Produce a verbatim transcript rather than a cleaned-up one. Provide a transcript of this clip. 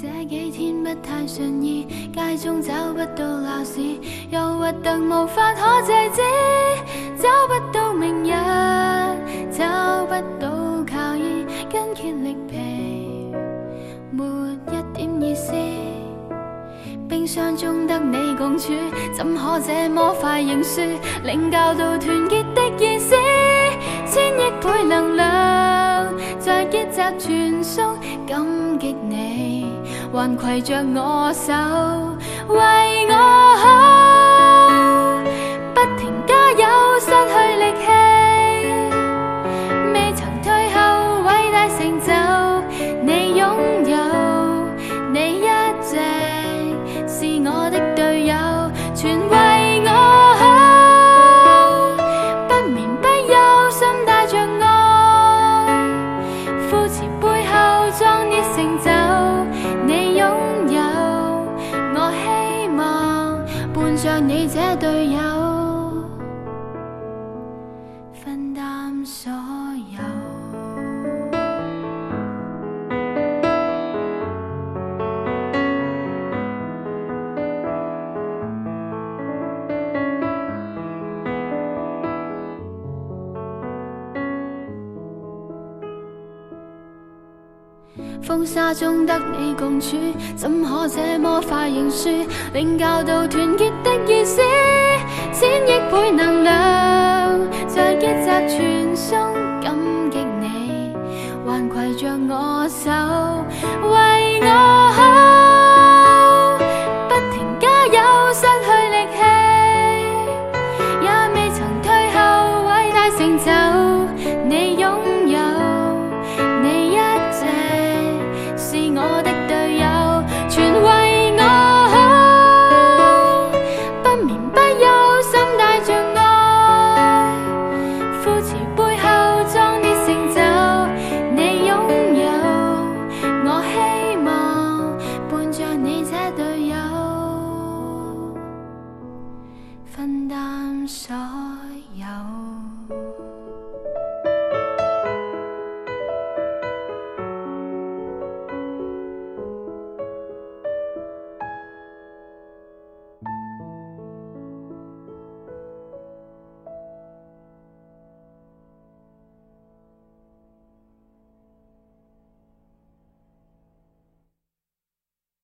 这几天不太顺意，街中找不到鬧市，又核突無法可制止，找不到明日，找不到靠依，筋竭力疲，沒一點意思。冰箱中得你共處，怎可這麼快認輸？領教到團結的意思，千億倍能量在結集傳送，感激你還攜着我手，為我好，不停加油，失去力氣，未曾退後，偉大成就你擁有，你一直是我的隊友，全為我好，不眠不休，心帶着愛，扶持背後壯烈成就，你擁有，我希望伴着你這隊友，分擔所有。風沙中得你共處，怎可這麼快認輸？領教到團結的意思，千億倍能量在結集傳送，感激你還攜着我手。